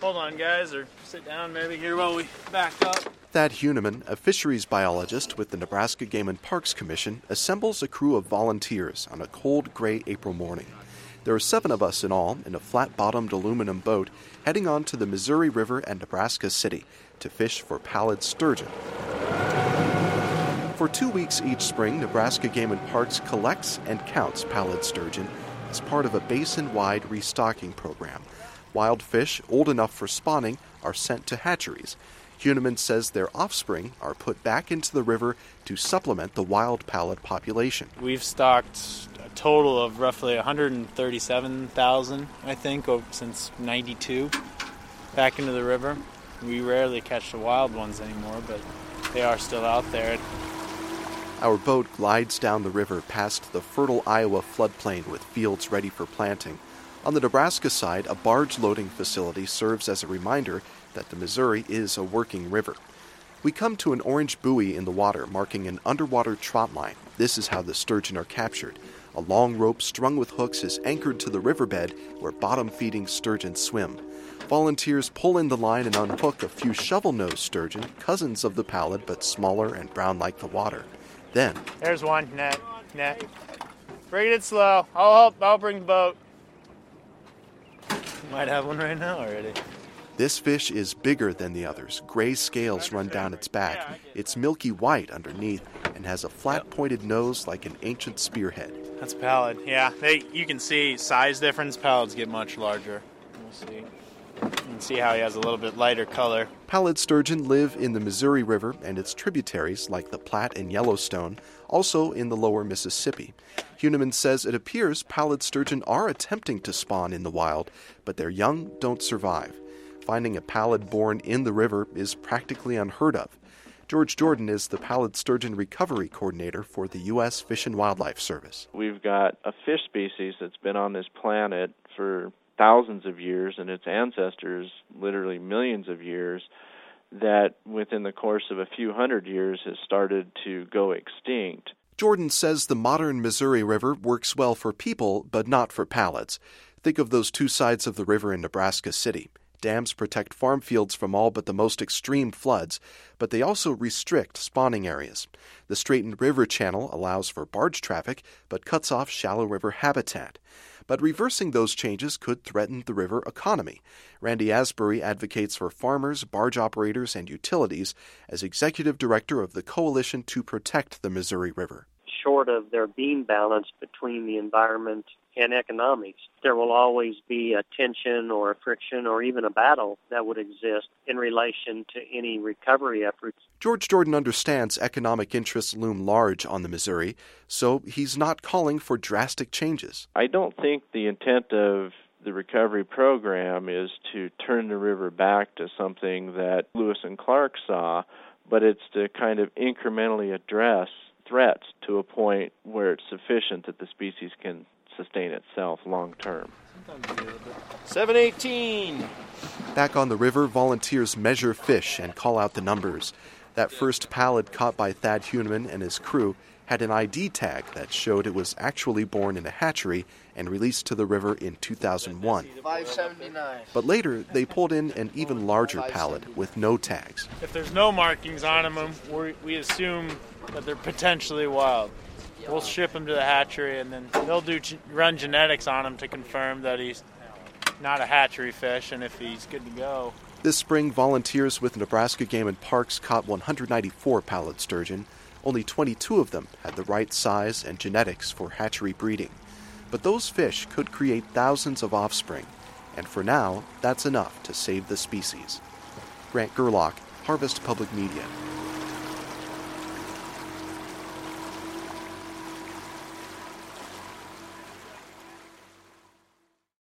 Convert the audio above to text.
Hold on, guys, or sit down maybe here while we back up. Thad Huneman, a fisheries biologist with the Nebraska Game and Parks Commission, assembles a crew of volunteers on a cold, gray April morning. There are 7 of us in all in a flat-bottomed aluminum boat heading on to the Missouri River at Nebraska City to fish for pallid sturgeon. For 2 weeks each spring, Nebraska Game and Parks collects and counts pallid sturgeon as part of a basin-wide restocking program. Wild fish, old enough for spawning, are sent to hatcheries. Huneman says their offspring are put back into the river to supplement the wild pallid population. We've stocked a total of roughly 137,000, I think, since '92, back into the river. We rarely catch the wild ones anymore, but they are still out there. Our boat glides down the river past the fertile Iowa floodplain with fields ready for planting. On the Nebraska side, a barge loading facility serves as a reminder that the Missouri is a working river. We come to an orange buoy in the water marking an underwater trot line. This is how the sturgeon are captured. A long rope strung with hooks is anchored to the riverbed where bottom-feeding sturgeon swim. Volunteers pull in the line and unhook a few shovel-nosed sturgeon, cousins of the pallid but smaller and brown like the water. Then... There's one, net. Bring it slow. I'll bring the boat. Might have one right now already. This fish is bigger than the others. Gray scales run down its back. It's milky white underneath and has a flat-pointed nose like an ancient spearhead. That's pallid, yeah. You can see size difference. Pallids get much larger. We'll see. You can see how he has a little bit lighter color. Pallid sturgeon live in the Missouri River and its tributaries like the Platte and Yellowstone, also in the lower Mississippi. Huneman says it appears pallid sturgeon are attempting to spawn in the wild, but their young don't survive. Finding a pallid born in the river is practically unheard of. George Jordan is the pallid sturgeon recovery coordinator for the U.S. Fish and Wildlife Service. We've got a fish species that's been on this planet for thousands of years, and its ancestors literally millions of years, that within the course of a few hundred years has started to go extinct. Jordan says the modern Missouri River works well for people, but not for pallids. Think of those 2 sides of the river in Nebraska City. Dams protect farm fields from all but the most extreme floods, but they also restrict spawning areas. The straightened river channel allows for barge traffic, but cuts off shallow river habitat. But reversing those changes could threaten the river economy. Randy Asbury advocates for farmers, barge operators, and utilities as executive director of the Coalition to Protect the Missouri River. Short of there being balance between the environment and economics, there will always be a tension or a friction or even a battle that would exist in relation to any recovery efforts. George Jordan understands economic interests loom large on the Missouri, so he's not calling for drastic changes. I don't think the intent of the recovery program is to turn the river back to something that Lewis and Clark saw, but it's to kind of incrementally address threats to a point where it's sufficient that the species can sustain itself long term. 718. Back on the river, volunteers measure fish and call out the numbers. That first pallid caught by Thad Huneman and his crew had an ID tag that showed it was actually born in a hatchery and released to the river in 2001. 579. But later, they pulled in an even larger pallid with no tags. If there's no markings on them, we assume that they're potentially wild. We'll ship them to the hatchery, and then they'll run genetics on him to confirm that he's not a hatchery fish, and if he's good to go. This spring, volunteers with Nebraska Game and Parks caught 194 pallid sturgeon. Only 22 of them had the right size and genetics for hatchery breeding. But those fish could create thousands of offspring, and for now, that's enough to save the species. Grant Gerlach, Harvest Public Media.